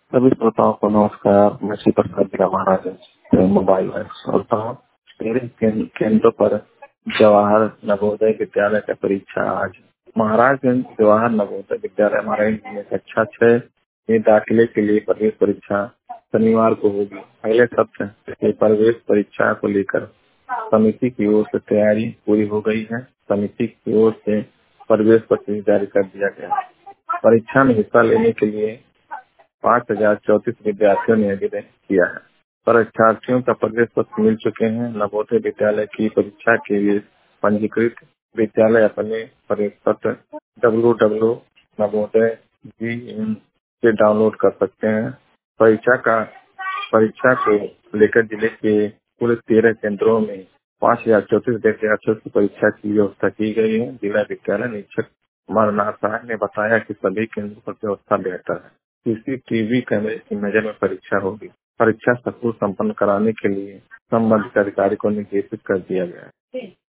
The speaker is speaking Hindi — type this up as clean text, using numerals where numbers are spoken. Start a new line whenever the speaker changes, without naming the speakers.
सभी श्रोताओं को नमस्कार। मैं श्री प्रसाद जिला महाराज मोबाइल होता हूँ। मेरे केंद्र पर जवाहर नवोदय विद्यालय का परीक्षा आज महाराजगंज जवाहर नवोदय विद्यालय हमारे कक्षा 6 में दाखिले के लिए प्रवेश परीक्षा शनिवार को होगी। पहले सत्र के प्रवेश परीक्षा को लेकर समिति की ओर से तैयारी पूरी हो गई है। समिति की ओर से प्रवेश पत्र जारी कर दिया गया। परीक्षा में हिस्सा लेने के लिए 5034 विद्यार्थियों ने आवेदन किया है। परीक्षार्थियों का प्रवेश पत्र मिल चुके हैं। नवोदय विद्यालय की परीक्षा के लिए पंजीकृत विद्यालय अपने प्रवेश पत्र www.navodaya.in से डाउनलोड कर सकते हैं। परीक्षा को लेकर जिले के कुल 13 केंद्रों में 5034 विद्यार्थियों की परीक्षा की व्यवस्था की गई है। जिला विद्यालय निरीक्षक अमरनाथ साहब ने बताया कि सभी केंद्रों पर व्यवस्था बेहतर है। सीसीटीवी कैमरे की नजर में परीक्षा होगी। परीक्षा सफल संपन्न कराने के लिए संबंधित अधिकारी को निर्देशित कर दिया गया है।